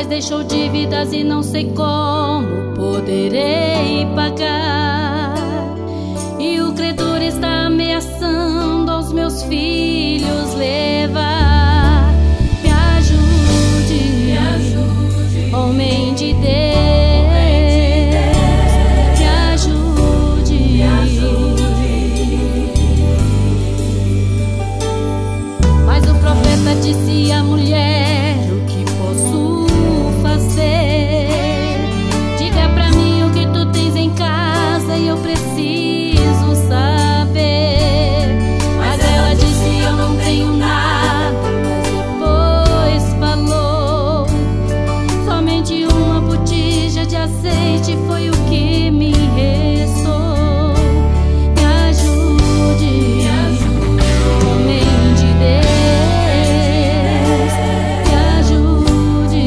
mas deixou dívidas e não sei como poderei pagar. E o credor está ameaçando aos meus filhos levar. Me ajude, homem de Deus. Me ajude. Mas o profeta disse à mulher: o que posso fazer? Diga pra mim o que tu tens em casa e eu preciso saber. Mas ela disse: eu não tenho nada. Mas depois falou: somente uma botija de azeite foi o que me restou. Me ajude, homem de Deus. Me ajude.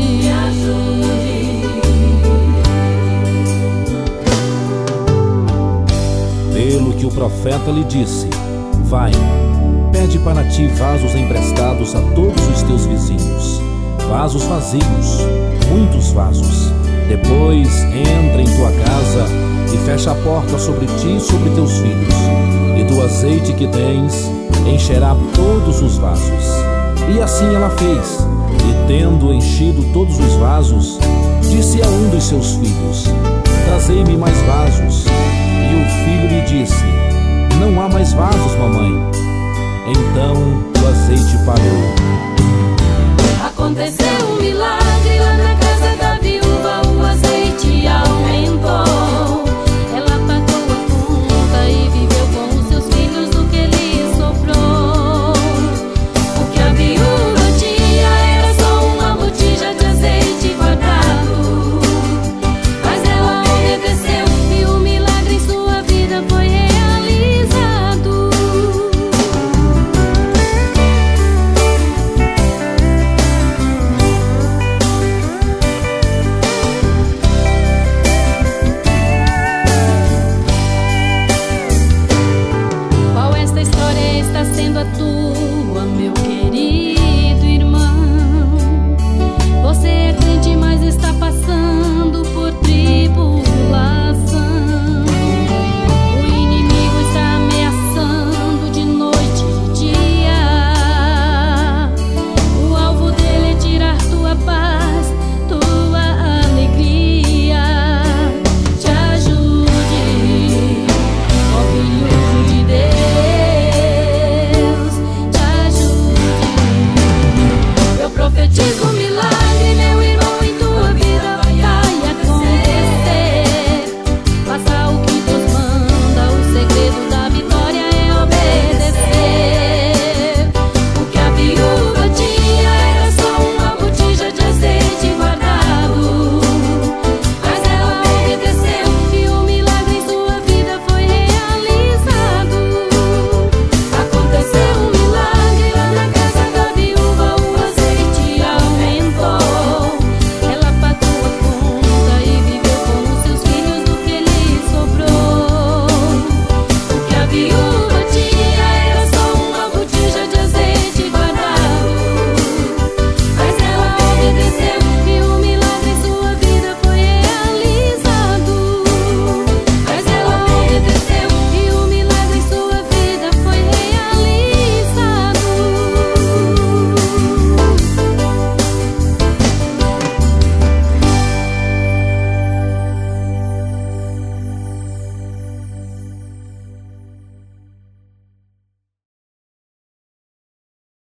Pelo que o profeta lhe disse: vai, pede para ti vasos emprestados a todos os teus vizinhos, vasos vazios, muitos vasos. Depois entra em tua casa e fecha a porta sobre ti e sobre teus filhos, e do azeite que tens encherá todos os vasos. E assim ela fez, e tendo enchido todos os vasos, disse a um dos seus filhos: trazei-me mais vasos. E o filho lhe disse: não há mais vasos, mamãe. Então o azeite parou. Aconteceu um milagre.